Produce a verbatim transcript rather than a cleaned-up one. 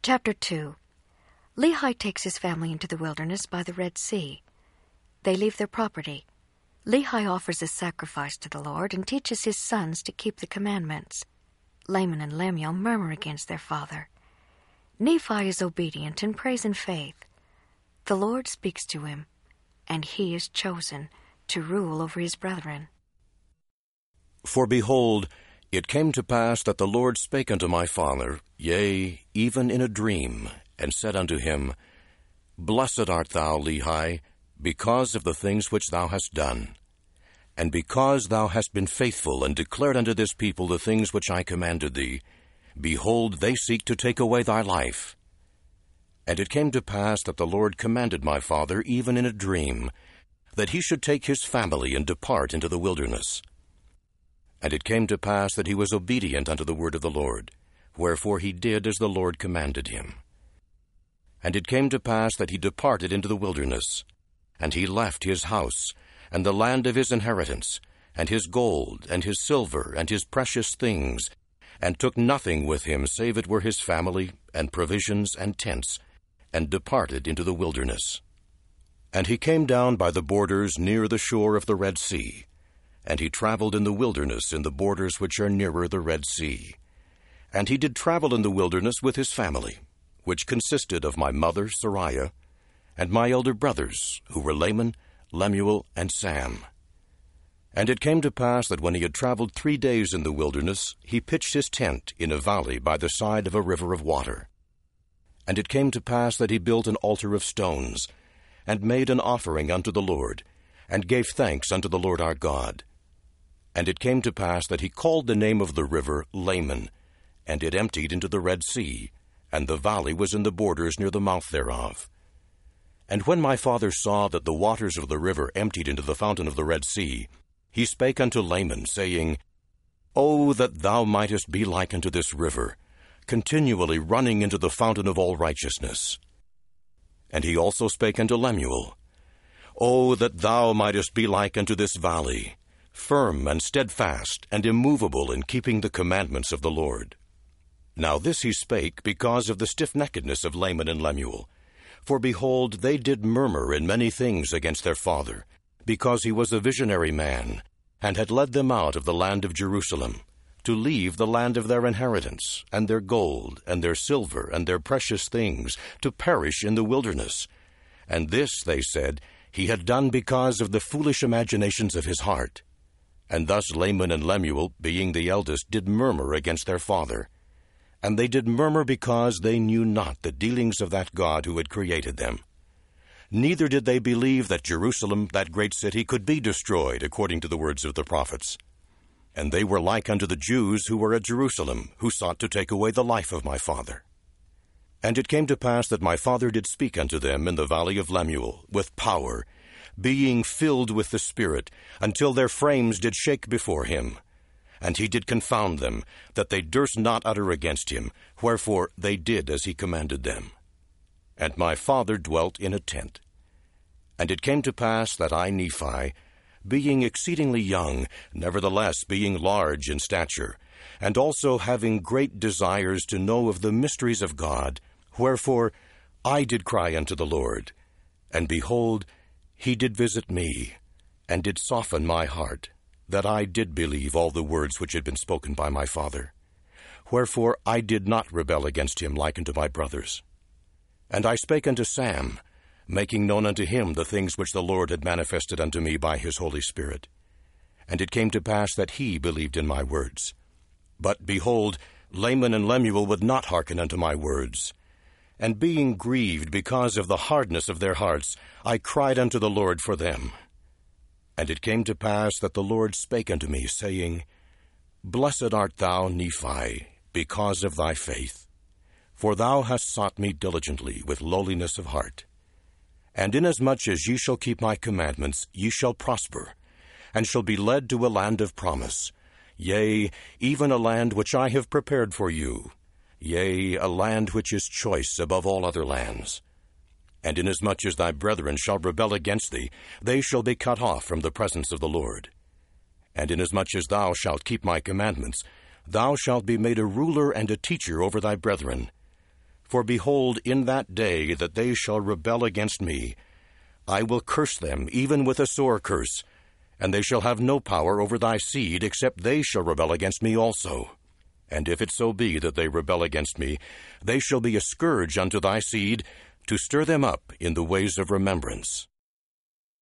Chapter two. Lehi takes his family into the wilderness by the Red Sea. They leave their property. Lehi offers a sacrifice to the Lord and teaches his sons to keep the commandments. Laman and Lemuel murmur against their father. Nephi is obedient and prays in faith. The Lord speaks to him, and he is chosen to rule over his brethren. For behold, it came to pass that the Lord spake unto my father, yea, even in a dream, and said unto him, Blessed art thou, Lehi, because of the things which thou hast done, and because thou hast been faithful and declared unto this people the things which I commanded thee. Behold, they seek to take away thy life. And it came to pass that the Lord commanded my father, even in a dream, that he should take his family and depart into the wilderness. And it came to pass that he was obedient unto the word of the Lord, wherefore he did as the Lord commanded him. And it came to pass that he departed into the wilderness, and he left his house, and the land of his inheritance, and his gold, and his silver, and his precious things, and took nothing with him save it were his family, and provisions, and tents, and departed into the wilderness. And he came down by the borders near the shore of the Red Sea, and he traveled in the wilderness in the borders which are nearer the Red Sea. And he did travel in the wilderness with his family, which consisted of my mother Sariah, and my elder brothers, who were Laman, Lemuel, and Sam. And it came to pass that when he had traveled three days in the wilderness, he pitched his tent in a valley by the side of a river of water. And it came to pass that he built an altar of stones, and made an offering unto the Lord, and gave thanks unto the Lord our God. And it came to pass that he called the name of the river Laman, and it emptied into the Red Sea, and the valley was in the borders near the mouth thereof. And when my father saw that the waters of the river emptied into the fountain of the Red Sea, he spake unto Laman, saying, O that thou mightest be like unto this river, continually running into the fountain of all righteousness. And he also spake unto Lemuel, O that thou mightest be like unto this valley, firm and steadfast and immovable in keeping the commandments of the Lord. Now this he spake because of the stiffneckedness of Laman and Lemuel. For behold, they did murmur in many things against their father, because he was a visionary man, and had led them out of the land of Jerusalem, to leave the land of their inheritance, and their gold, and their silver, and their precious things, to perish in the wilderness. And this, they said, he had done because of the foolish imaginations of his heart. And thus Laman and Lemuel, being the eldest, did murmur against their father. And they did murmur because they knew not the dealings of that God who had created them. Neither did they believe that Jerusalem, that great city, could be destroyed, according to the words of the prophets. And they were like unto the Jews who were at Jerusalem, who sought to take away the life of my father. And it came to pass that my father did speak unto them in the valley of Lemuel, with power, being filled with the Spirit, until their frames did shake before him. And he did confound them, that they durst not utter against him, wherefore they did as he commanded them. And my father dwelt in a tent. And it came to pass that I, Nephi, being exceedingly young, nevertheless being large in stature, and also having great desires to know of the mysteries of God, wherefore I did cry unto the Lord. And behold, he did visit me, and did soften my heart, that I did believe all the words which had been spoken by my father. Wherefore I did not rebel against him like unto my brothers. And I spake unto Sam, making known unto him the things which the Lord had manifested unto me by his Holy Spirit. And it came to pass that he believed in my words. But behold, Laman and Lemuel would not hearken unto my words. And being grieved because of the hardness of their hearts, I cried unto the Lord for them. And it came to pass that the Lord spake unto me, saying, Blessed art thou, Nephi, because of thy faith. For thou hast sought me diligently with lowliness of heart. And inasmuch as ye shall keep my commandments, ye shall prosper, and shall be led to a land of promise, yea, even a land which I have prepared for you, yea, a land which is choice above all other lands. And inasmuch as thy brethren shall rebel against thee, they shall be cut off from the presence of the Lord. And inasmuch as thou shalt keep my commandments, thou shalt be made a ruler and a teacher over thy brethren. For behold, in that day that they shall rebel against me, I will curse them even with a sore curse, and they shall have no power over thy seed, except they shall rebel against me also. And if it so be that they rebel against me, they shall be a scourge unto thy seed, to stir them up in the ways of remembrance.